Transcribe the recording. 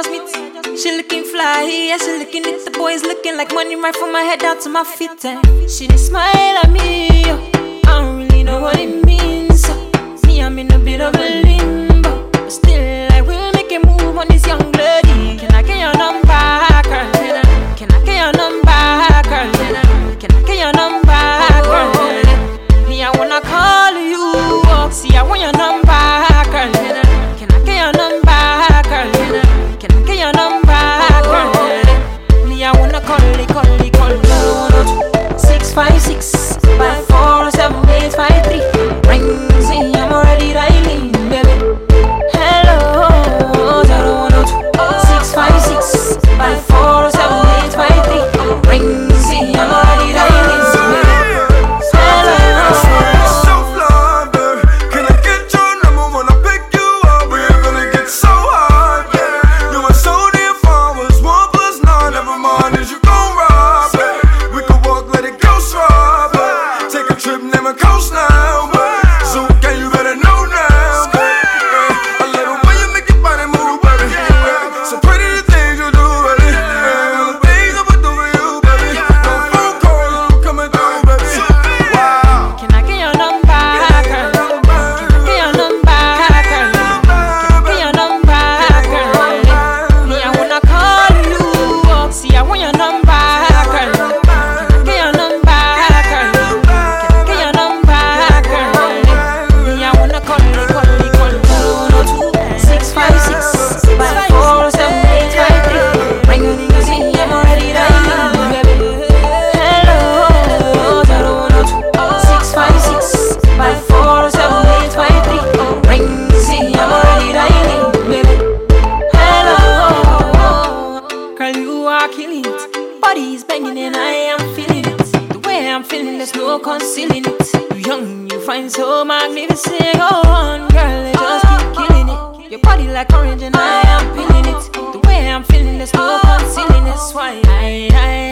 just meet. She looking fly, yeah, she looking it. The boys looking like money right from my head down to my feet. And she did smile at me, yo. I don't really know what it means. So, me, I'm in a bit of a limbo, but still I will make a move on this young lady. Can I get your number, girl? Can I get your number, girl? Can I get your number, girl? Me, I wanna call you up. See, I want your number, girl. Can I get your number, girl? Can I get your number, girl? Me, I wanna call you. 656 54 7853. Rings in, I'm already dialing, baby. Hello, 656 54 7853. Rings in, I'm already dialing, baby. Body's banging and I am feeling it. The way I'm feeling, there's no concealing it. You young, you find so magnificent. Go on, girl, they just keep killing it. Your body like orange and I am feeling it. The way I'm feeling, there's no concealing it. That's why I